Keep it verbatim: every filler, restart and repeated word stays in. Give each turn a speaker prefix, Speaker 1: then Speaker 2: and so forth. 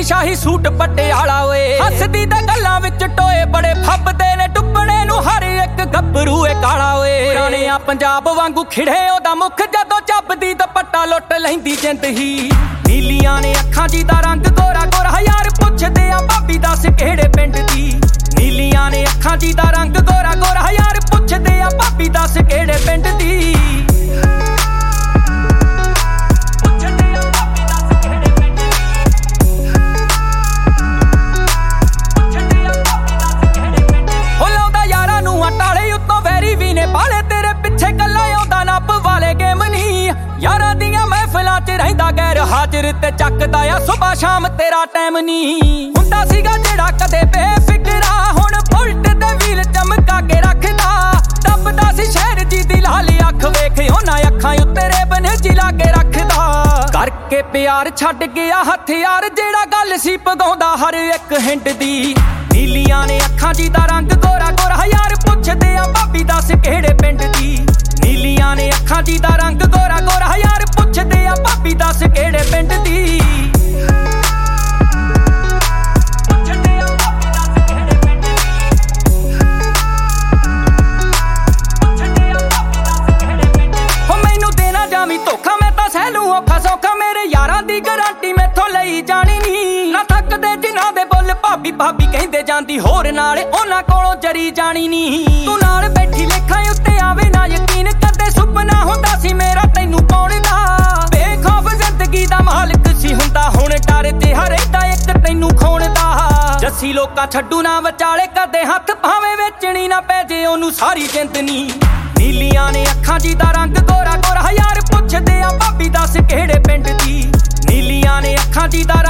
Speaker 1: शाही suit Patiala वे हसदी ते गल्लां विच टोए बड़े फब्बदे ने डुब्बणे नूं हर एक गब्बरू ए काला वे पुराणिया पंजाब वांगू खिड़े ओदा मुख जदों झपदी दुपट्टा लुट लैंदी जिंद ही नीलियां ने अखां जी दा रंग गोरा गोरा यार पुछदे आ भाभी दस किहड़े पिंड दी नीलियां ने अखां जी दा रंग गोरा गोरा यार पुछदे आ भाभी दस किहड़े पिंड दी बाले तेरे पिछे गल्लां आउंदा नप वाले गेम नहीं यारां दियां महफिलां च रहिंदा गैर हाजिर ते चकदा आ सुबह शाम तेरा टाइम नहीं हुंदा सीगा जेड़ा कदे बेफिकरा हुण बुलट ते व्हील चमका के रखदा दबदा सी शहर जी दी लाली अख वेख उन्हां अखां उत्ते रेबन जिला के रखदा करके प्यार छड्ड गया हथियार जेड़ा गल सी पगाउंदा हर एक हिंड दी नीलियां ने अखां जी दा रंग गोरा गोरा यार पुछदे आ भाभी दस किहड़े पिंड दी नीलियां ने अखां जी दा रंग गोरा गोरा यार पुछदे आ भाभी दस किहड़े पिंड दी हो मैनू देना जावी धोखा मैं तां सह लूं औखा सौखा मेरे यारां दी गारंटी मैथों लई जानी नहीं ना थकदे जिन्हां दे बुल भाभी भाभी कहंदे जांदी होर नाल उन्हां कोलों जरी जानी नहीं तू नाल बैठी लेखां उत्ते आवे ना यकीन कदे सुपना हुंदा सी मेरा तैनू पाउण दा बेखौफ जिंदगी दा मालिक सी हुंदा हुण डर ते हरेदा एक तैनू खोण दा जस्सी लोकां छड्डू ना विचाले कदे हत्थ भावें वेचणी ना पै जे ओनू सारी जिंद नी नीलियां ने अखां जी दा रंग गोरा गोरा यार पुछदे आ भाभी दस किहड़े पिंड दी नीलियां ने अखां जी दा